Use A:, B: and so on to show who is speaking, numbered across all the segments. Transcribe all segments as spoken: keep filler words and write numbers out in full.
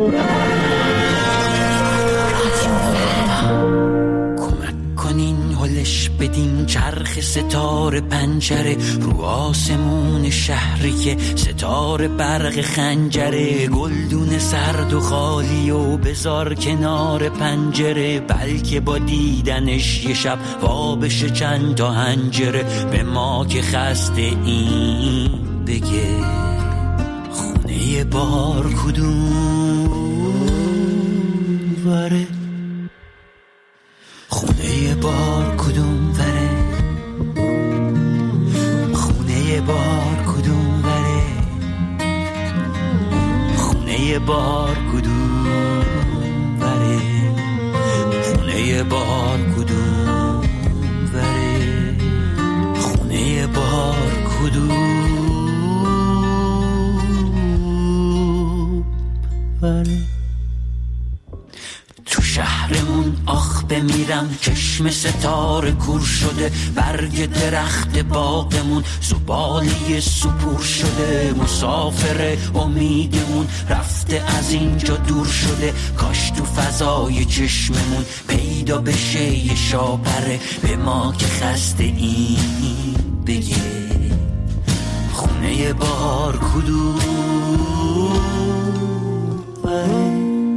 A: بدین چرخ ستاره پنجره رو آسمون شهری که ستاره برق خنجره، گلدون سرد و خالی و بذار کنار پنجره، بلکه با دیدنش یه شب وا بشه چند تا هنجره. به ما که خسته این بگه خونه بار کدوم وره، خونه بار کدوم وره، خونه بار کدوم وره، خونه بار کدوم وره، خونه بار کدوم وره، خونه بار کدوم وره. تو شهرمون آخ بمیرم چشم ستاره کور شده، برگ درخت باغمون زباله سپور شده، مسافر امیدمون رفته از اینجا دور شده، کاش تو فضای چشممون پیدا بشه یه شاپره. به ما که خسته این بگه خونه بار کدوم وره،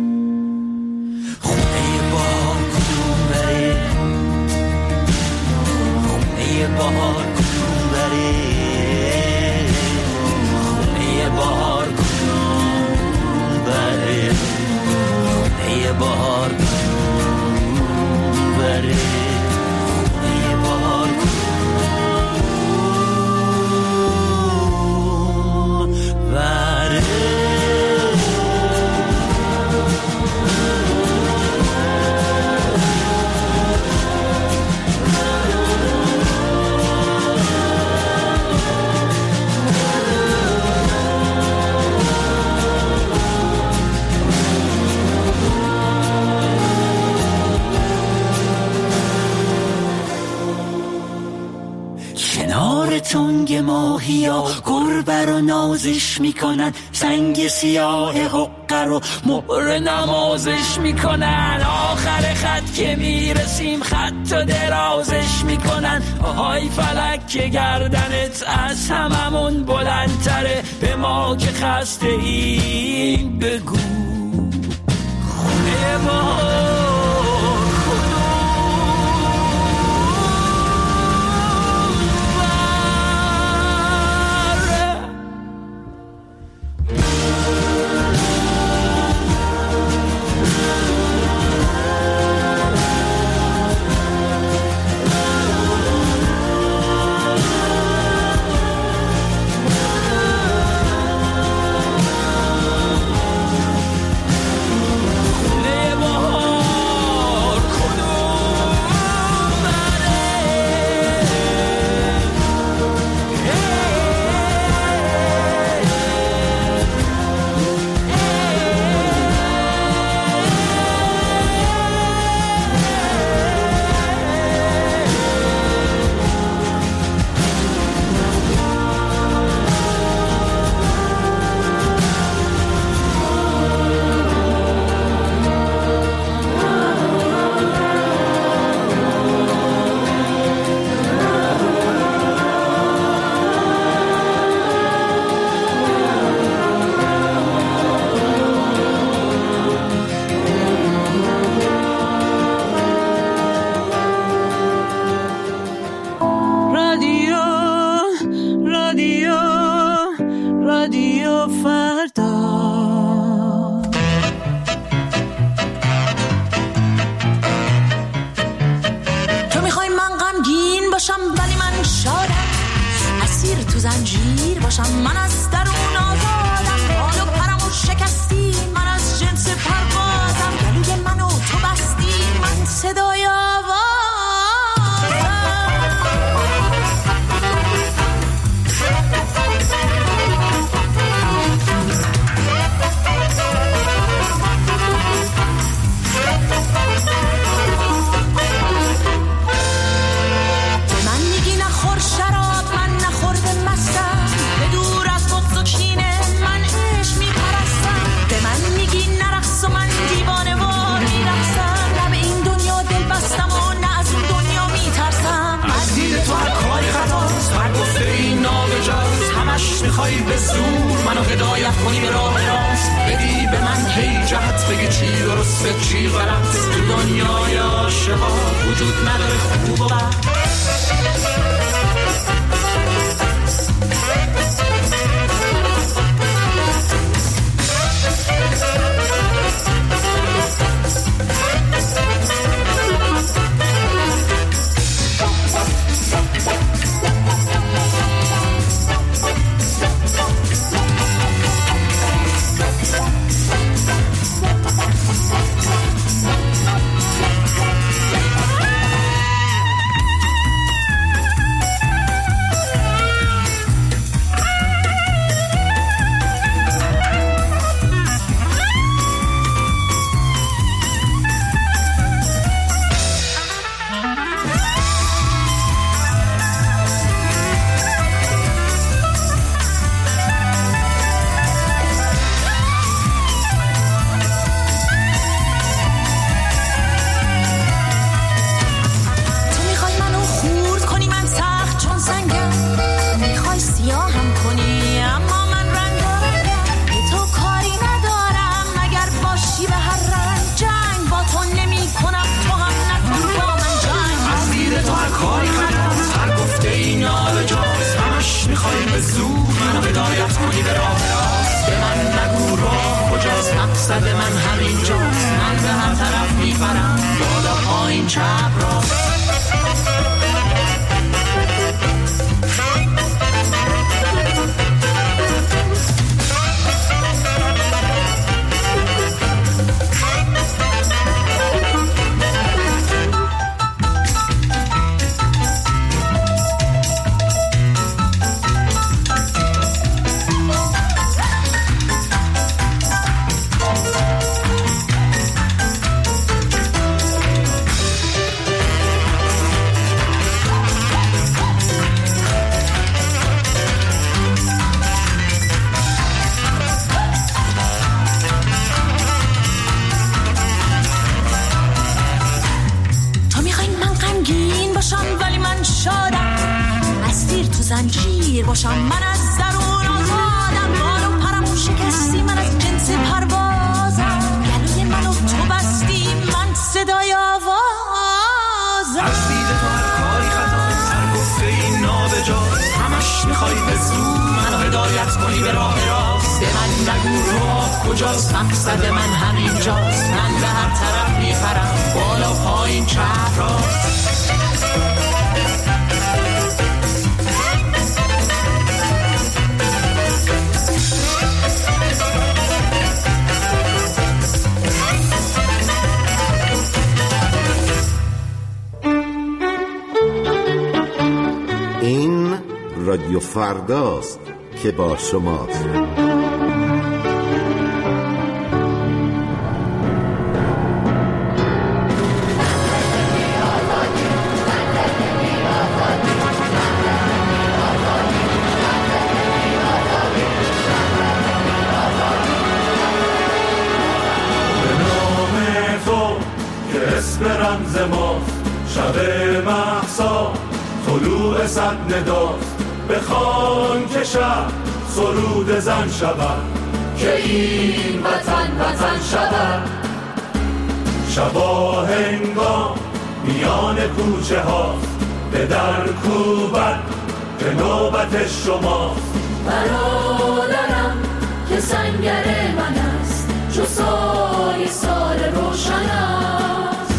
A: بهار کدوم بره، خونه بهار کدوم بره، خونه بهار کدوم بره، خونه بهار کدوم بره. تنگ ماهیا گربه رو نازش میکنن، سنگ سیاه حقه رو مهر نمازش میکنن، آخر خط که میرسیم خط و درازش میکنن، آهای فلک که گردنت از هممون بلندتره. به ما که خسته این بگو خونه ما
B: شراب من نخورده مستم، به دور از بغض و کینه
A: هدایت کنی به راه راست، بدی به من هی جهت، بگی چی درسته چی غلط. تو دنیای عاشقا وجود نداره خوب و بد. میخوای به زور منو هدایت کنی به راه راست، به من نگو راه کجاست، مقصد من همینجاست. من به هر طرف میپرم، بالا پایین چپ راست. زنجیر باشم من از درون آزادم، بالو پرمون شکستی من از جنس پروازم، گلوی منو تو بستی من صدای آوازم. از دید تو هر کاری خطا، هر گفته این نابجاست، همش میخوای به زور منو هدایت کنی به راه راست. به من نگو راه کجاست، مقصد من همینجاست. من به هر طرف میپرم، بالا پایین چپ راست.
B: این رادیو فرداست که با شماست.
C: رمز ماست شب مهسا طلوع صد نداست، بخوان که شب سرود زن شود، که این وطن وطن شود. شبا هنگام میان کوچه هاست، به در کوبت که نوبت شماست.
D: برادرم که سنگر من است، چو سایه سال روشن است.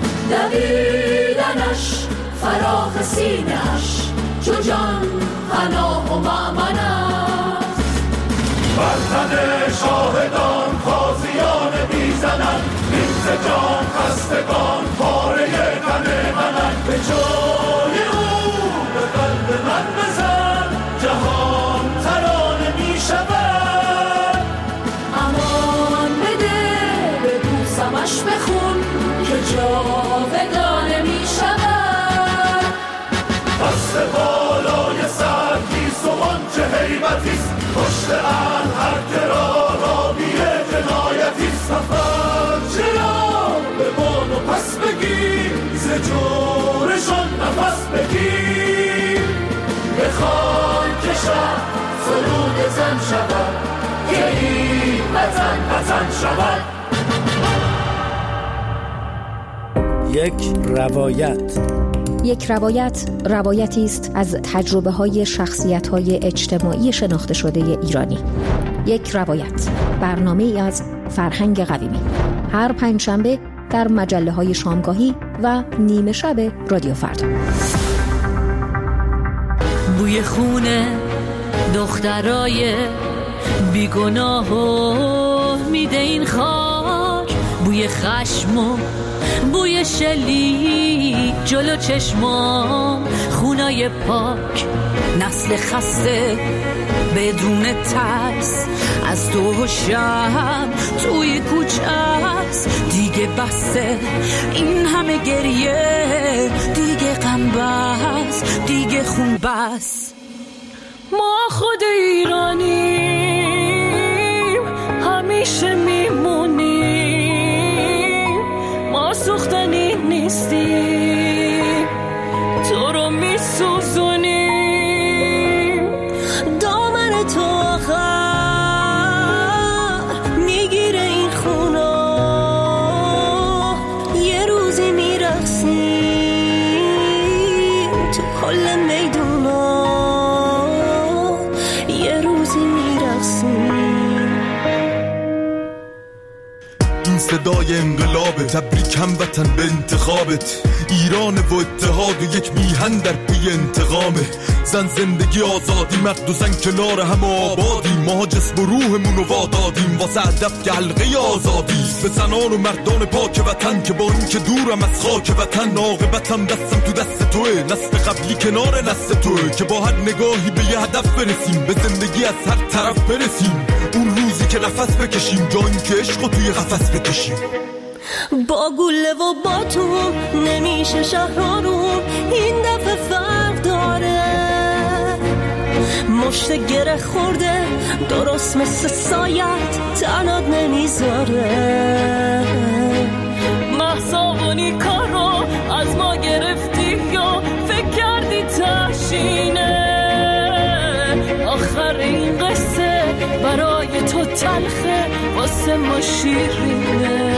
D: دویدنش فراخ سینه‌اش، چو جان پناه و مأمن است.
C: بر تن شاهدان تازیان میزنند، نیز جان خستگان پاره تن منند. به جای او به قلب من بزن، جهان ترانه میشود.
D: امان بده ببوسمش بخون، که جاودانه میشود.
C: دست بالای سرگیس و آنچه هیبتیست، پشت ان هر کرا رابی جنایتیست. سفر چرا به بان و پس بگیر، ز جورشان نفس بگیر. بخوان که شب سرود زن شود، که وطن وطن شود.
E: یک روایت.
F: یک روایت روایتی است از تجربه های شخصیت های اجتماعی شناخته شده ایرانی. یک روایت، برنامه ای از فرهنگ قویمی، هر پنجشنبه در مجله های شامگاهی و نیمه شب رادیو فردا.
A: بوی خونه دخترای بیگناهو میده این خاک، بوی خشم و بوی شلیک جلو چشمام، خونای پاک، نسل خسته بدون ترس، از تو و شب توی کوچه است. دیگه بسه این همه گریه، دیگه غم بس، دیگه خون بس. ما خود ایرانیم، همیشه میمونیم، ما سوختنی نیستیم، تو رو میسوزونیم. دامن تو آخر میگیره این خونا، یه روزی میرقصیم تو کل میدونا، یه روزی میرقصیم.
G: این صدای انقلابه، تبریک هموطن به انتخابت. ایران و اتحاد و یک میهن در پی انتقامه. زن زندگی آزادی، مرد و زن کنار هم آبادی. ما جسم و روحمون رو وادادیم واسه هدف که حلقه آزادی. به زنان و مردان پاک وطن که با این که دورم از خاک وطن، عاقبتم دستم تو دست توه. نسل قبلی کنار نسل توه که با هر نگاهی به یه هدف برسیم، به زندگی از هر طرف برسیم. اون روزی که نفس بکشیم، جا این که عشق توی قفس بکشیم.
D: با گله و با تو نمیشه شهرارون، این دفعه فرق داره. مشت گره خورده درست مثل سایت، تنات نمیذاره. محصابونی کارو از ما گرفتی یا فکر کردی تشینه؟ آخر این قصه برای تو تلخه، واسه ما شیرینه،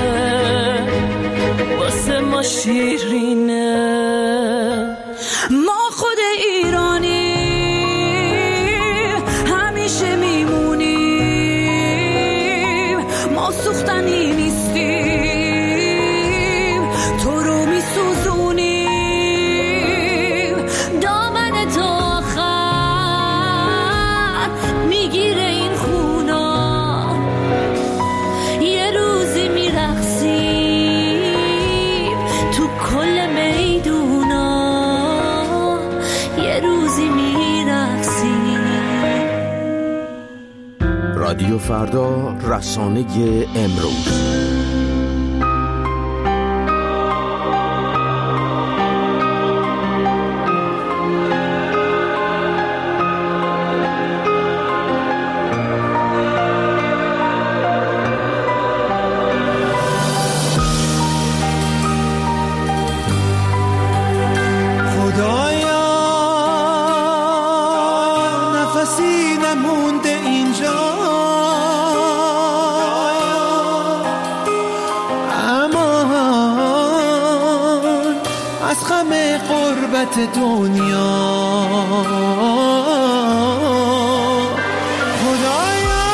D: واسه ما شیرینه. ما خود ایرانی همیشه میمونیم، ما سوختنی نیستیم، تو رو میسوزونیم. دامن تو آخر میگیره این خونا، یه روزی میرقصیم تو کل میدونا، یه روزی میرقصیم.
B: رادیو فردا، رسانه امروز.
H: دنیا خدایا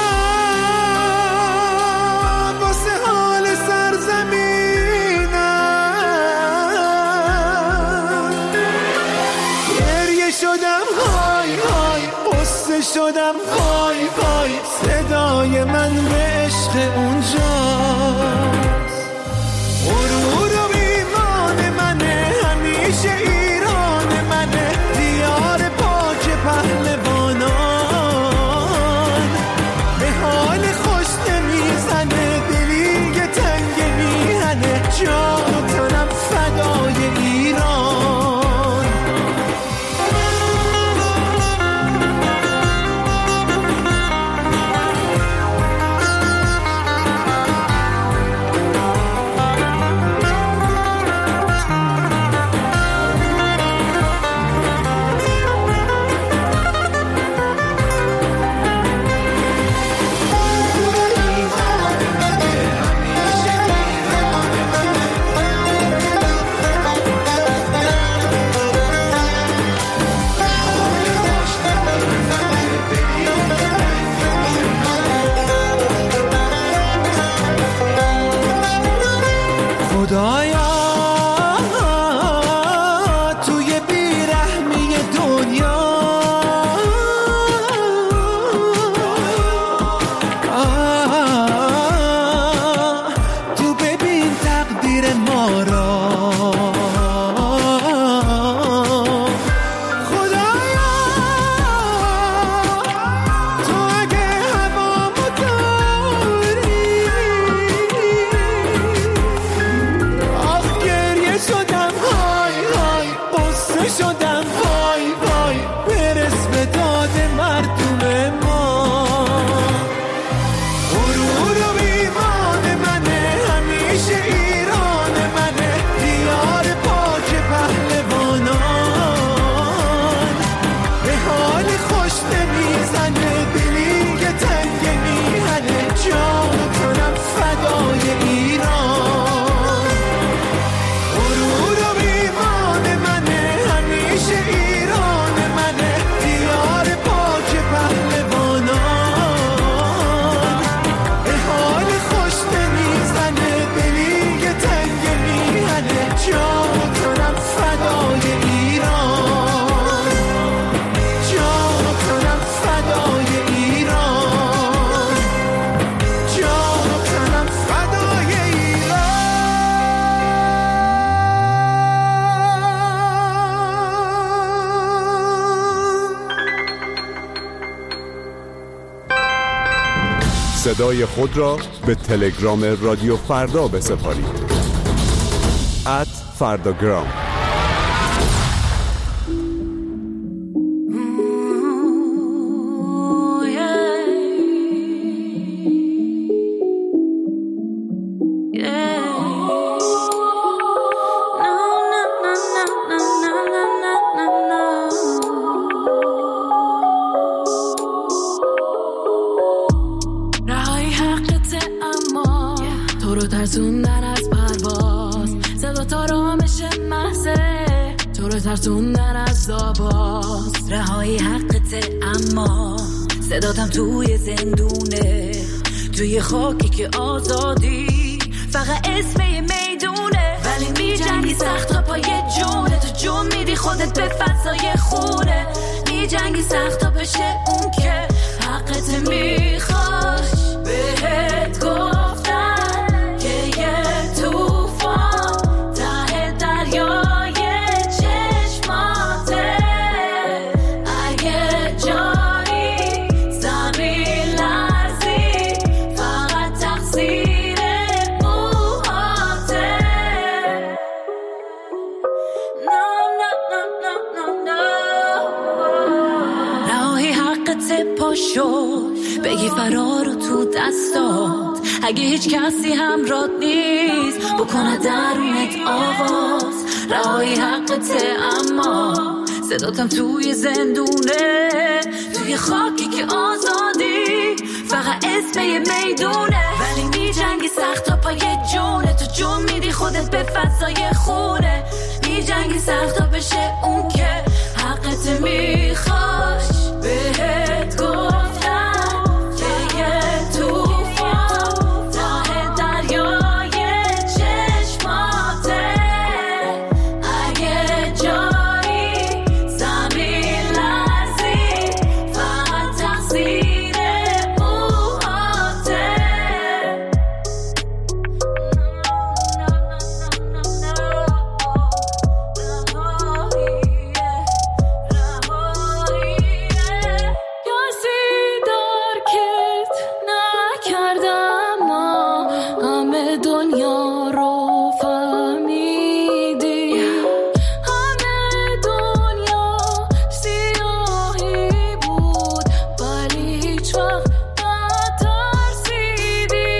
H: واسه حال سرزمینم گریه شدم، های های قصه شدم، های های صدای من به عشق اونجاست. غرور و ایمان منه، همیشه ایران منه، دیار پاک پهلوانان. به حال خوش نمیزنه، دلی که تنگ میهنه، جان و تنم فدای ایران.
I: صدای خود را به تلگرام رادیو فردا بسپارید. ات فرداگرام.
J: ترسوندن از پرواز، صدا تا رامش محضه تو رو ترسوندن از آواز.
A: رهایی حقته اما صداتم توی زندونه، توی خاکی که آزادی فقط اسم یه میدونه. ولی می جنگی سخت تا پای جونه، تو جون میدی خودت به فضای خونه. می جنگی سخت تا بشه اون که حقت میخواش. بهت گفتن که یه توفان ته دریای چشماته، اگه جایی زمین لرزی فقط تقصیر موهاته. No, no, no, no, no, no. رهایی حقت پاشو بگی فرار رو تو دستات، اگه هیچ کسی همراه نیست بکنه درونت آواز. رهایی حقته اما صداتم توی زندونه، توی خاکی که آزادی فقط اسم یه میدونه. ولی می جنگی سخت تا پای جونه، تو جون میدی خودت به فضای خونه. می جنگی سخت تا بشه اون که حقت میخواش. بهت گفتم که یه توفان ته دریای چشماته، اگه جایی زمین لرزی فقط تقصیر موهاته. کسی درکت نکردم، ما همه دنیا رو فهمیدی، همه دنیا سیاهی بود ولی هیچ وقت نترسیدی.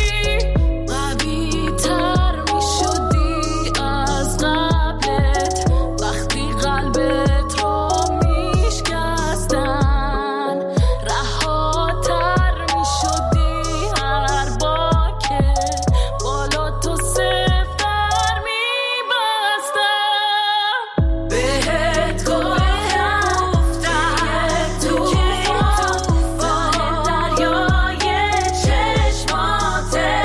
A: قوی تر می شدی از قبلت وقتی قلبت رو می شکستن، رهاتر می شدی هر بار که بالا تو سفتر می بستن. بهت گفتم که توفان دریای چشماته،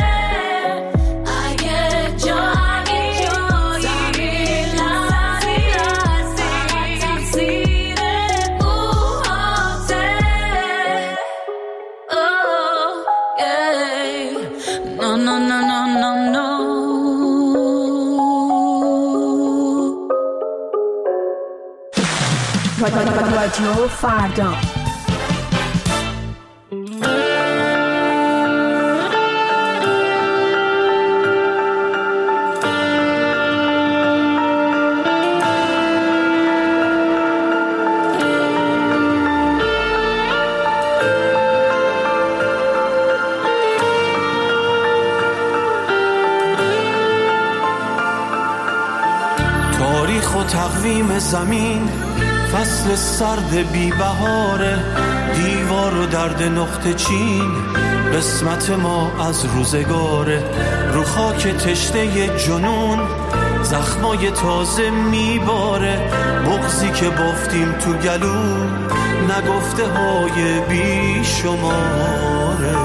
A: اگه جایی زمین لرزی تقصیر موهاته. Oh, yeah. No, no, no, no, no, no.
F: رادیو فردا.
K: تاریخ و تقویم زمین فصل سرد بی بهاره، دیوار و درد نقطه چین قسمت ما از روزگاره. رو خاک تشنه جنون زخمای تازه میباره، بغضی که بافتیم تو گلو نگفته های بی شماره.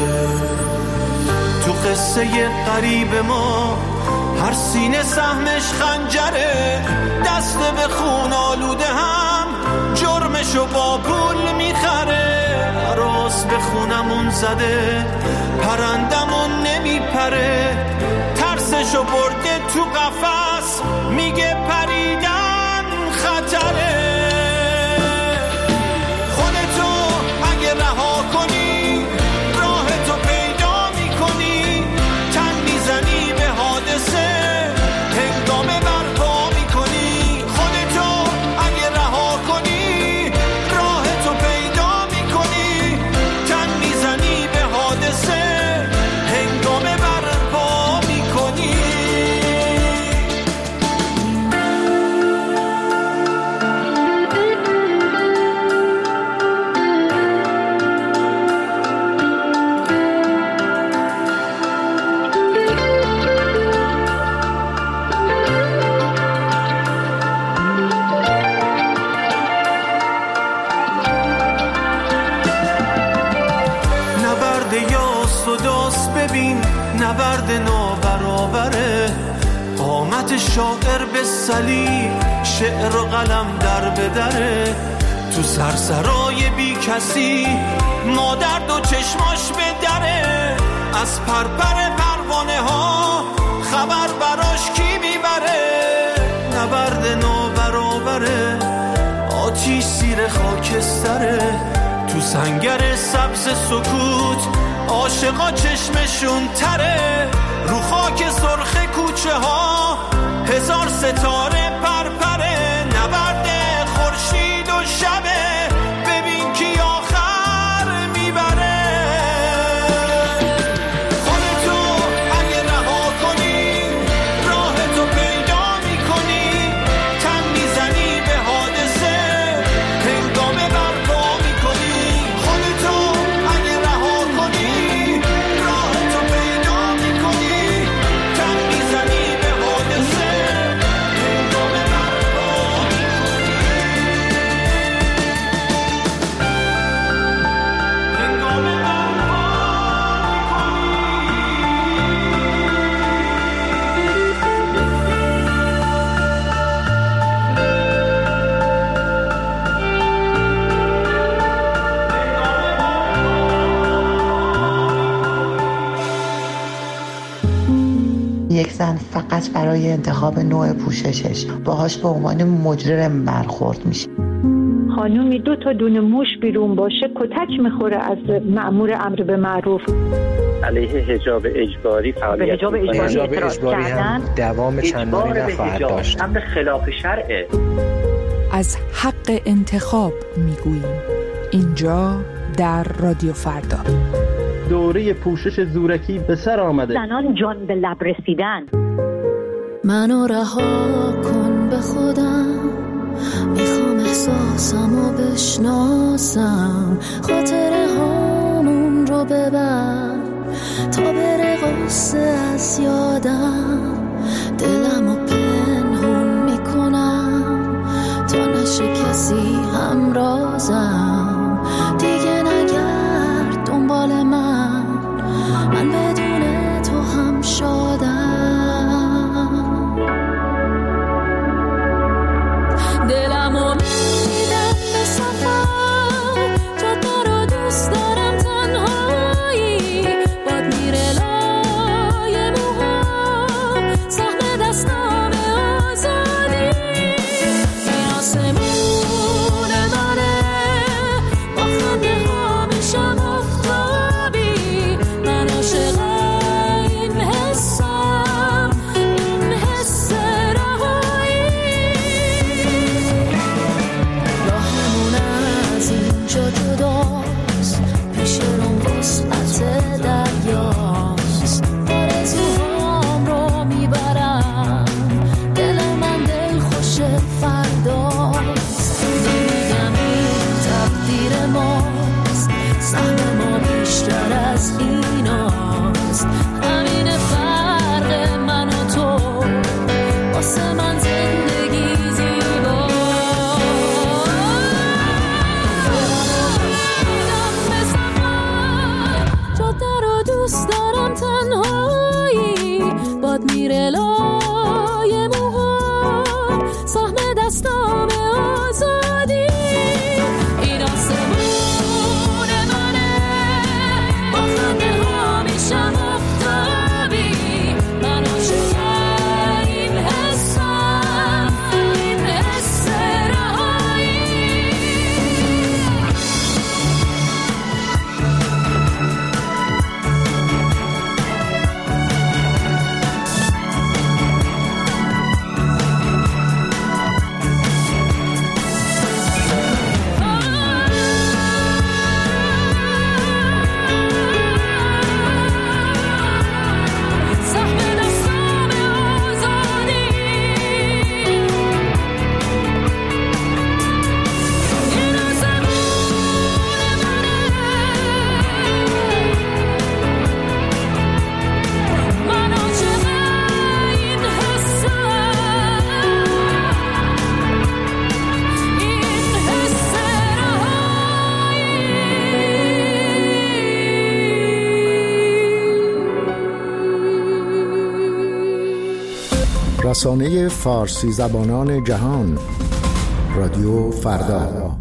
K: تو قصه قریب ما هر سینه سهمش خنجره، دست به خون آلوده هم جرمشو با پول میخره. راست به خونمون زده پرندمون نمیپره، ترسشو برده تو قفس میگه پریدن خطره. خودتو اگه رها کنی راهتو ببین نبرد نابرابره، قامت شاعر به صلیب شعر و قلم در بدره، تو سرسرای بی کسی مادر دو چشماش به دره، از پرپر پروانه ها خبر براش کی میبره، نبرد نابرابره، آتیش زیر خاکستره، تو سنگر سبز سکوت عاشقا چشمشون تره، رو خاک سرخ کوچه ها هزار ستاره پرپره، نبرد خورشید و شبه، ببین کی آخر میبره. خودتو اگه رها کنی راهتو پیدا میکنی، تن میزنی به حادثه هنگامه برپا میکنی، خودتو اگه رها کنی راهتو پیدا میکنی، تن میزنی به حادثه هنگامه برپا میکنی، هنگامه برپا
L: یک زن فقط برای انتخاب نوع پوششش باهاش به عنوان مجرم برخورد میشه.
M: خانومی دو تا دونه موش بیرون باشه کتک میخوره از مأمور امر به معروف.
N: علیه حجاب اجباری فعالیت
M: به حجاب اجباری,
N: حجاب
M: اجباری هم
O: دوام چندانی نخواهد داشت.
N: امر خلاف شرعه.
P: از حق انتخاب میگوییم اینجا در رادیو فردا.
Q: دوره پوشش زورکی به سر آمده.
M: زنان جان به لب رسیدن.
J: منو رها کن به خودم، میخوام احساسمو بشناسم، خاطره هامون رو ببر تا بره غصه از یادم، دلمو پنهون میکنم تا نشه کسی همرازم، دیگه نگرد دنبال من، من بدون تو هم شادم، دلمو میدم به سفر، جاده رو دوست دارم تنهایی، باد میره لای موهام، سهم دستام آزادی، این آسمون منه، با خنده ها میشم آفتابی، من عاشق این حسم، این حس رهایی، راهمون از اینجا جداست، پیش روم وسعت دریاست، آرزوهام رو میبرم، دل من دل خوش فرداست، نمیگم این تقدیر ماست، سهم ما بیشتر از ایناست، همین فرق من و تو، واسه من زندگی زیباست، میدم به سفر، جاده رو دوست دارم تنهایی، باد میره لای موهام، سهم دستام آزادی، این آسمون منه، با خنده ها میشم آفتابی، من عاشق این حسم، این حس رهایی.
R: رسانه فارسی زبانان جهان، رادیو فردا.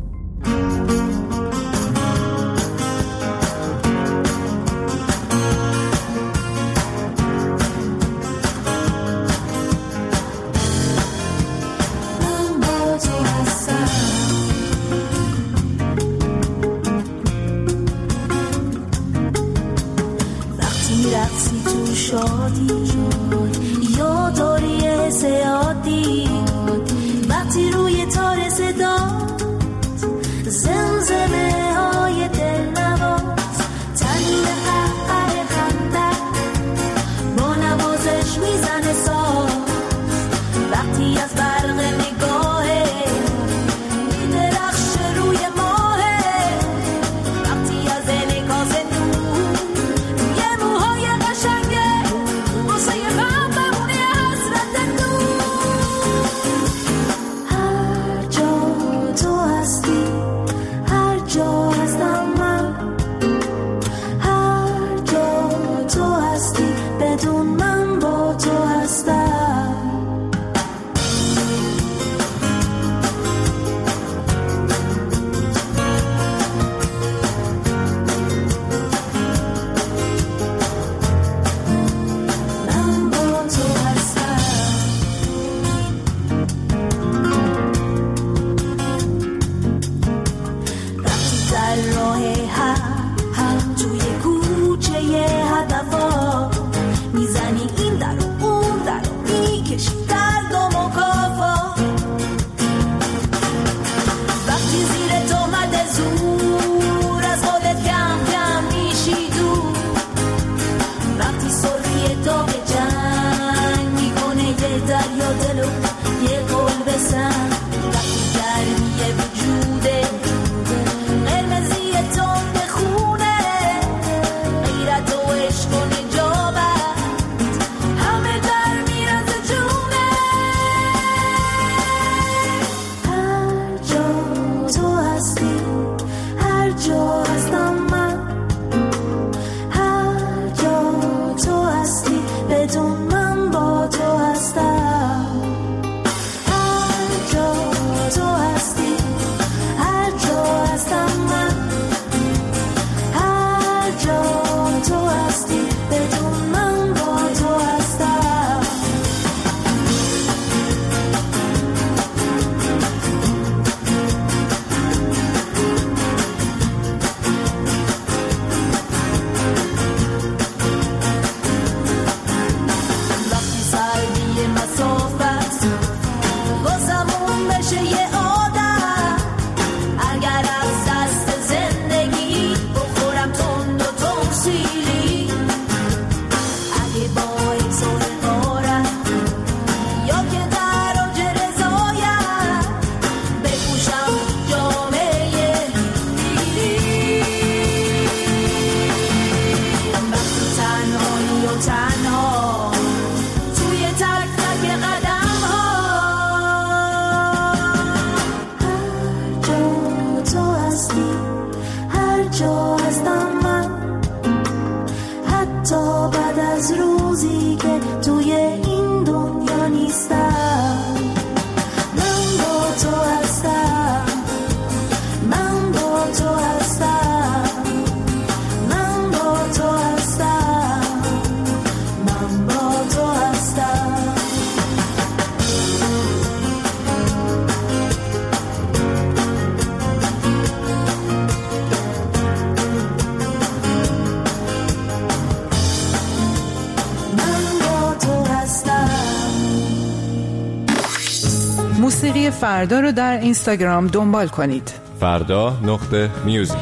P: موسیقی فردا رو در اینستاگرام دنبال کنید.
S: فردا نقطه میوزیک.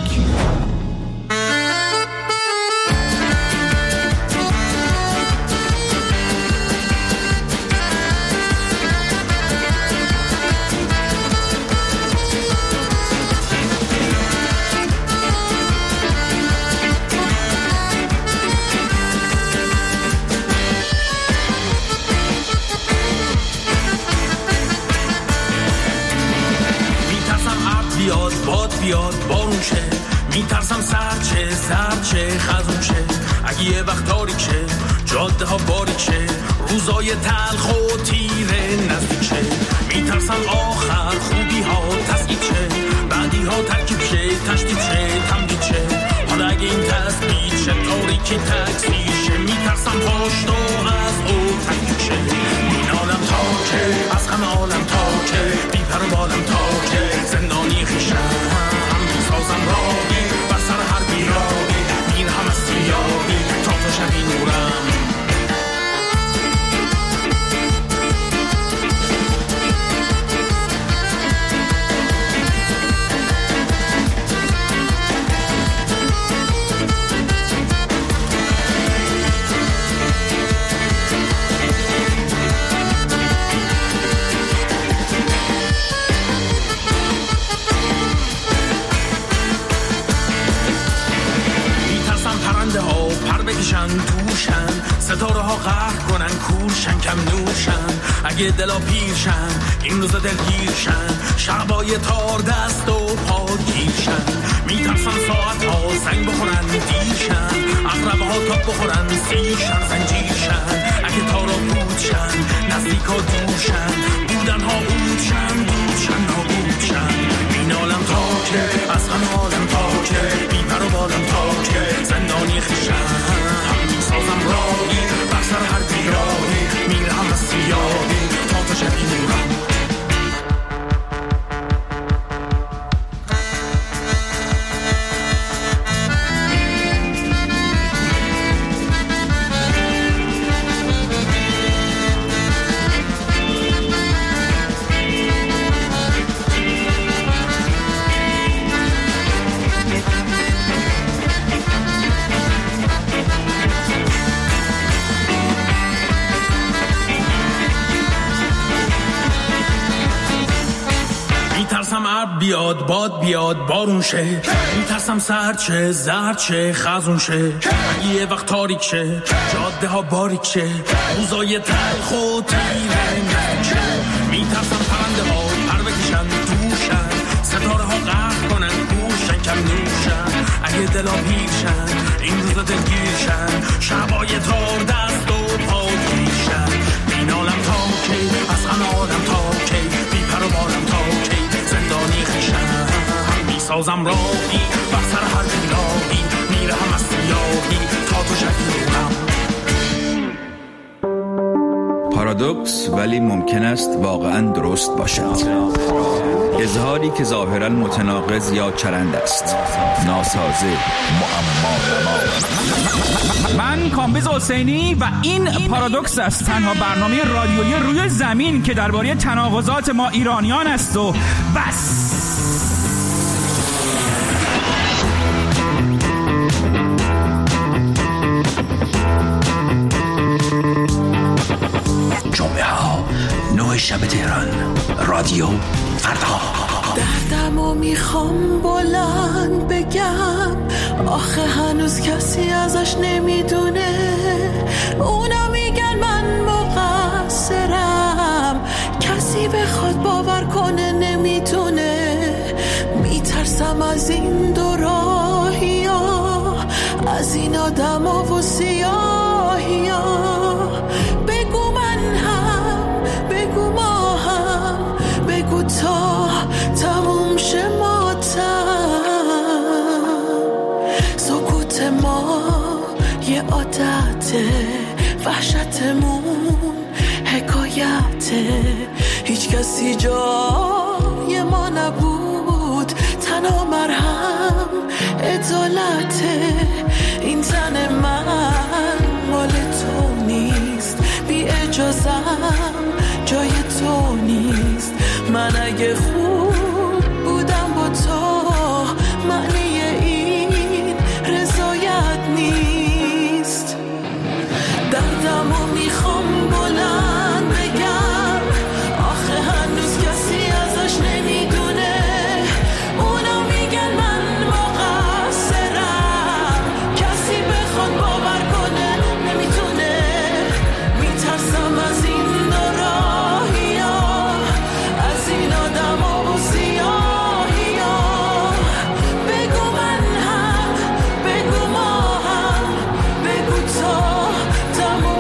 T: جاده ها باریکه، روزای تلخ و تیره نزدیکه. میترسم آخر خوبی ها تسکیب شه، بعدی ها ترکیب شه، تشدید شه، تمدید شه. حالا اگه این تثبیت شه، تاریکی تکثیر شه، میترسم پاشتو از او تکیب شه. این عالم تا که، از همه عالم تا که، بی پر و بالم تا که، زندانی خیشم هم میسازم راهی، بر سر هر بیراهی میرهم از سیاهی تا تو شبی نورم. توشن ستاره ها قهر کنن، کورشن، کم نورشن. اگه دلا پیرشن این روزا دلگیرشن، شبای تار دست و پا گیرشن. میترسن ساعت ها زنگ بخورن دیرشن، اقربه ها تاب بخورن سیرشن، زنجیرشن. اگه تارا پودشن نزدیک ها دورشن، بودن ها بودشن، بودشن ها بودشن. این عالم تا که، از همه عالم تا که، بی پر و بالم تا که، زندانی خیشن سازم راهی، بر سر هر بیراهی میرهم از سیاهی تا تو شبی نورم. میترسم عرب بیاد، باد بیاد، بارون شه. میترسم سرد شه، زرد شه، خزون شه. یه وقت تاریک شه، جاده ها باریک شه، روزای تلخ و تیره شه. میترسم پرنده ها پر بکشن، دوشن، ستاره ها قهر کنن، گوشن، کم نوشن. اگه دلا پیرشن این روزا دلگیرشن، شبای تار دست و پا گیرشن. این عالم تا کی، از همه عالم تا کی، بی پر و بالم تا کی، زندانی خیشم میسازم راهی، بر سر هر بیراهی میرهم از سیاهی تا تو شبی نورم.
U: پارادوکس ولی ممکن است واقعا درست باشد. اظهاری که ظاهرا متناقض یا چرند است، ناسازه، معما نما.
V: من کامبیز حسینی و این پارادوکس است، تنها برنامه رادیویی روی زمین که درباره تناقضات ما ایرانیان است و بس.
A: جمعه ها نه شب تهران، رادیو فردا.
J: دردمو میخوام بلند بگم، آخه هنوز کسی ازش نمیدونه. اونا میگن من مقصرم، کسی بخواد باور کنه نمیتونه. میترسم از این دو راهی ها، از این آدم ها و سیاهی ها. بگو من هم، بگو ما هم، بگو تا تموم شه ماتم. سکوت ما یه عادته، وحشتمون حکایته. هیچ کسی جای ما نبود، تنها مرهم عدالته. این تن من مال تو نیست، بی اجازم جای تو نیست. من اگه خوب بودم با تو، معنی این رضایت نیست. دردمو میخوام بلند بگم، آخه هنوز کسی ازش نمیدونه. اونا میگن من مقصرم، کسی بخواد باور کنه نمیتونه. میترسم از این دو راهی ها، از این آدم ها و سیاهی ها. بگو من هم، بگو ما هم، بگو تا تموم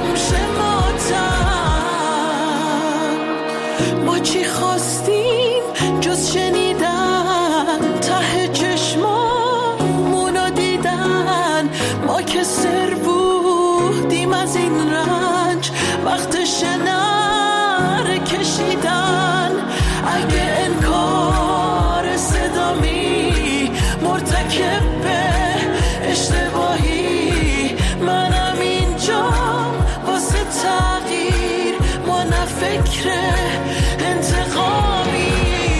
K: وقتش نره کشیدن. اگه انکار صدامی مرتکب به اشتباهی، منم اینجا واسه تغییر، ما نه فکر انتقامی.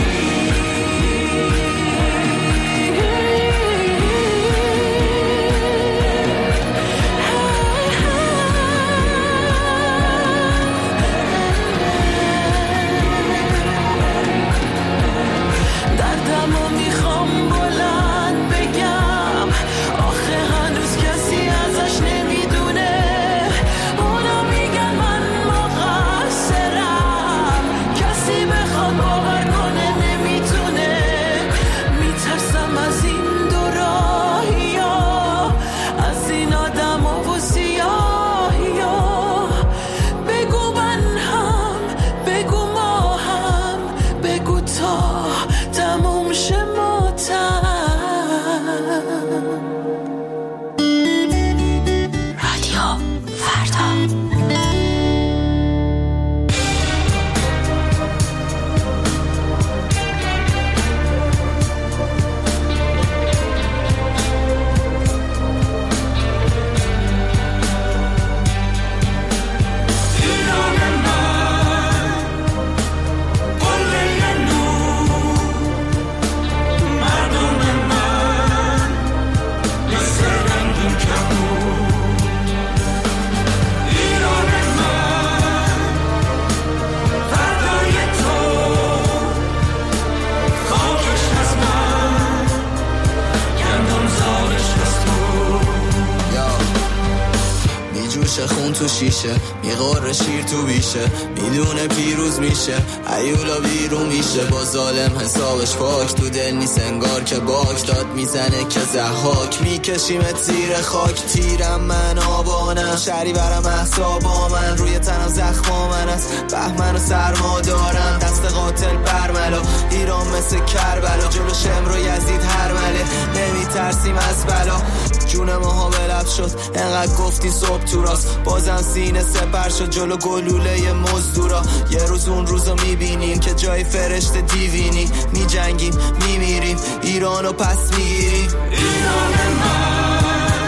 C: خون تو شیشه، میغور شیر تو بیشه، میدونه پیروز میشه، ایولا بیرون میشه، با ظالم حسابش پاک، تو دل نیست انگار که باک داد میزنه که زحاک، میکشیمت زیر خاک، تیرم من آبانم، شری برم احسابا من، روی تنم زخما من است، بهمن و سرما دارم، دست قاتل برملا، ایران مثل کربلا، جلو شمر و یزید هر مله، نمیترسیم از بلا، جون ماها بلب شد، انقدر گفتی صبح تو راست، بازم سینه سپر شد جلو گلوله مزدورا، یه روز اون روزو میبینیم که جای فرشته دیوینی، میجنگیم میمیریم، ایرانو پس میگیریم، ایران من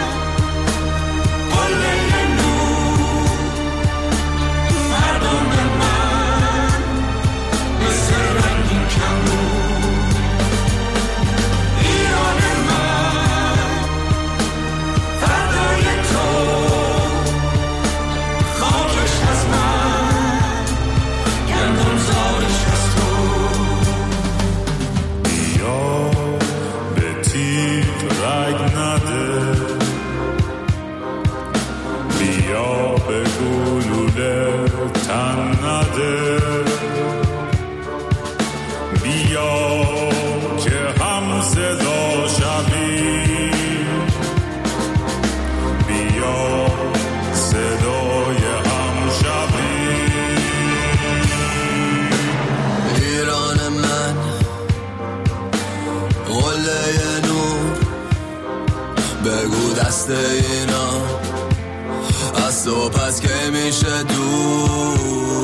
C: قله نور، مردم من مثل رنگین کمون، ایران من فردای تو، خاکش از من، گندم زارش از تو، بیا به تیغ رگ نده، بیا به گلوله تن نده، بیا که هم صدا شوی، بیا صدای هم شوی، ایران من قله نور، بگو دست اینا از تو پس که میشه دور،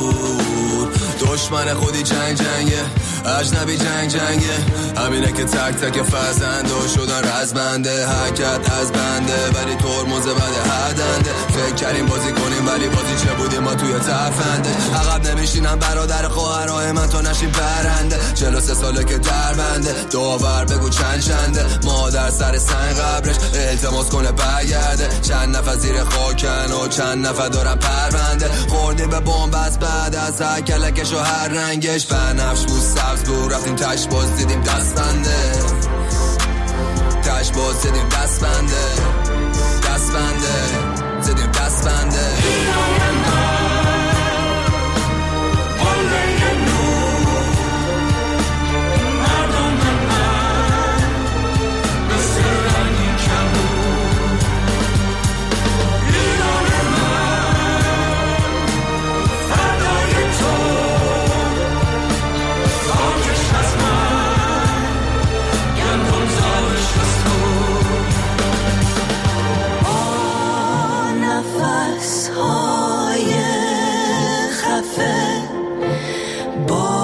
C: دشمن خودی جنگ جنگه، اجنبی جنگ جنگه، همینه که تک تک فرزنده شدن رزمنده، حرکت از بنده ولی ترمز بده هردنده، فکر کردیم بازی کنیم ولی بازی چه بودیم ما توی ترفنده، عقب نمیشینم برادر خواهرای من تا نشیم برنده، چهل و سه ساله که در بنده، داور بگو چند چنده، مادر سر سنگ قبرش التماس کنه برگرده، چند نفر زیر خاکن و چند نفر دارن پرونده، خوردیم به بمب بعد از هر کلکش و هر رنگش، بنفش بود سبز بود، رفتیم تش باز دیدیم دست بنده، تش باز دیدیم دست بنده، دست بنده دیدیم دست بنده، ایران من قله نور، مردم من مثل رنگین کمون، ایران من فردای تو، خاکش از من، گندم زارش از تو، نفس های
K: دفعه با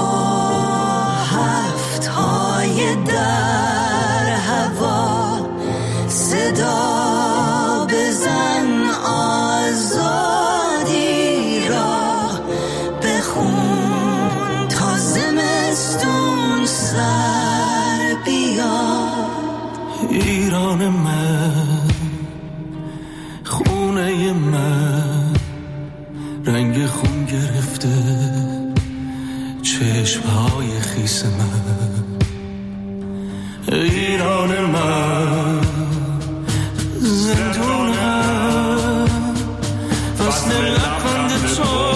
K: هفت های در هوا صدا بزن آزادی را بخون تا زمستون سر بیاد.
T: ایران من، خونه من، رنگ خون گرفته چشمهای خیس من. ایران من، زندونم، فصل لبخند تو،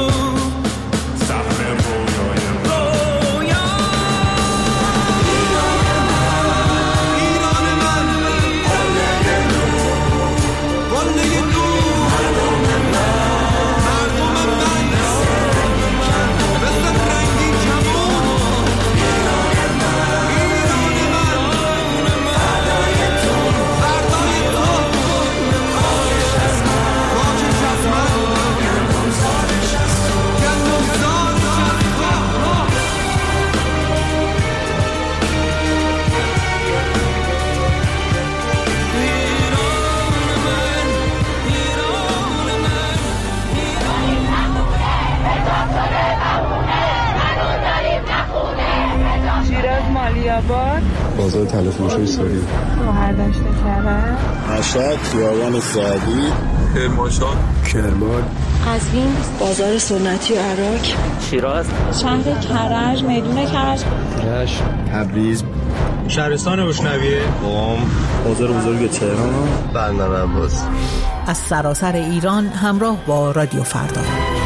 E: بازار تلفروشی سوری،
G: شهردشت کرد،
E: مشهد، خیابان سعدی، کرمانشاه، کرمان،
G: قزوین، بازار سنتی و عراق،
N: شیراز،
G: شهر کرج، میدون کرج،
E: رشت، تبریز،
W: شهرستان بوشنویه،
E: قم، بازار بزرگ تهران، بندر عباس.
X: از سراسر ایران همراه با رادیو فردا.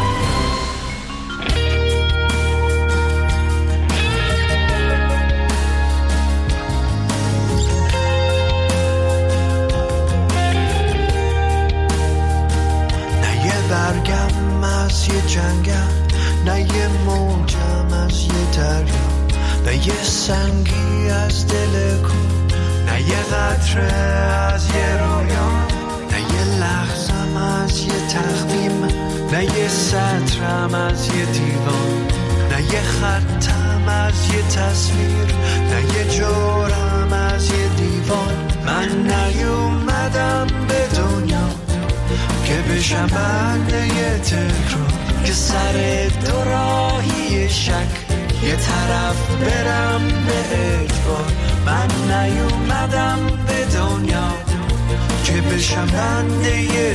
K: نه یه موجم از یه دریا، نه یه سنگی از دل کو، نه یه قطره از یه رویا، نه یه لحظم از یه تخمیم، نه یه سطرم از یه دیوان، نه یه خطم از یه تصویر، نه یه جورم از یه دیوان. من نیومدم به دنیا که بشم بنده یه تکرار، که سر دو راهی شک یه طرف برم به اجبار. من نیومدم به دنیا که بشم بنده یه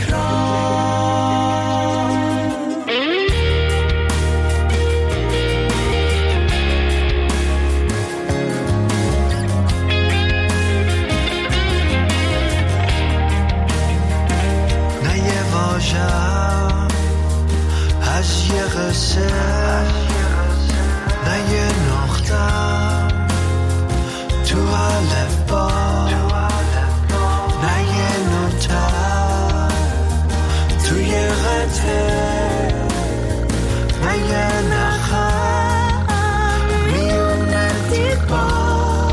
K: تکرار. نه یه واژه از یه قصه، نه یه نقطه تو الفبا، نه یه نوته تو یه قطعه، نه یه نخم میونه دیوار.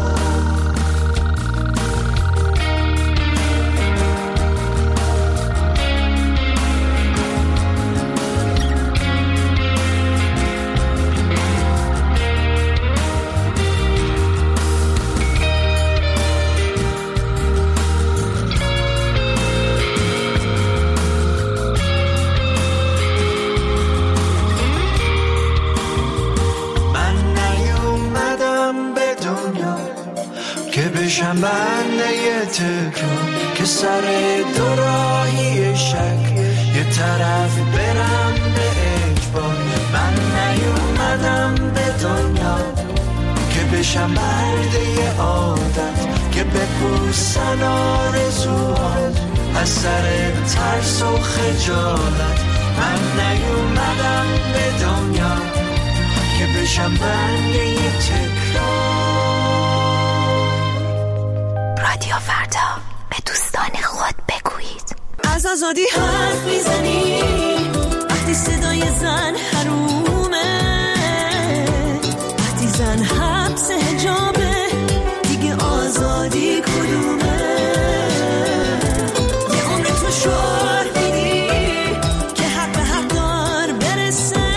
K: بشم بنده یه تکرار، که سر دو راهی شک یه طرف برم به اجبار. من نیومدم به دنیا که بشم مرده یه عادت، که بپوسن آرزوها از سر ترس و خجالت. من نیومدم به دنیا که بشم بنده یه تکرار.
Y: رادیو فردا، به دوستان خود بگویید.
D: از آزادی حرف میزنی وقتی صدای زن حرومه، وقتی زن حبس حجابه دیگه آزادی کدومه؟ یه عمر تو شعار میدی که حق به حق دار برسه،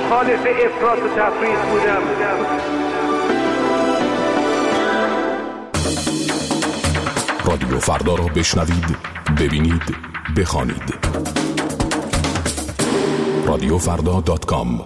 B: مخالف افراط و تفریط بودم.
F: رادیو فردا را بشنوید، ببینید، بخوانید. رادیو فردا دات کام.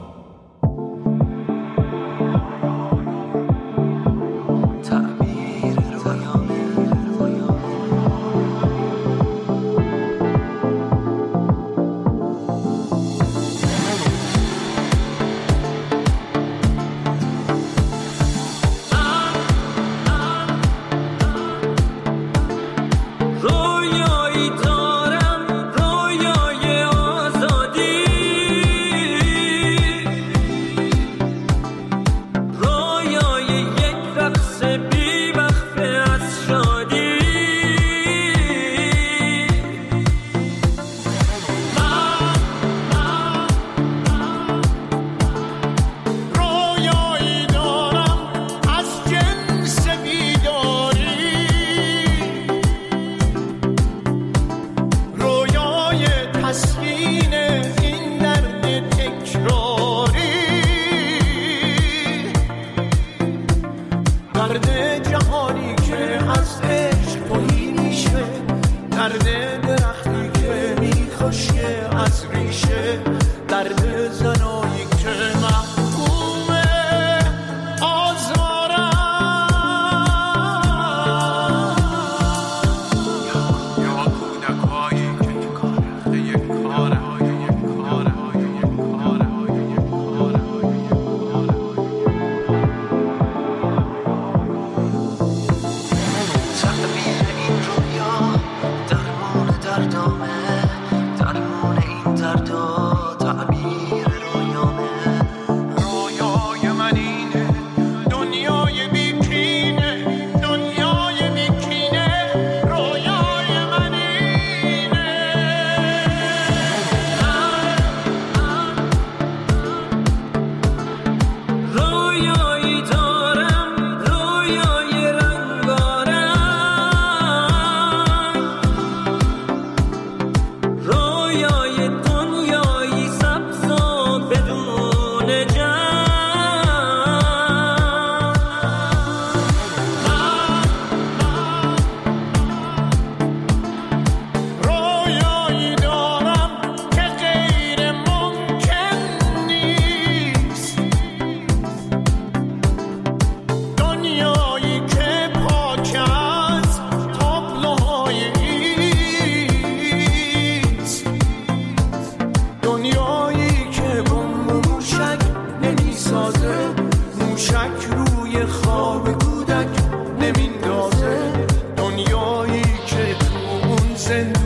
K: نمیندازه دنیایی که تو اون زندگی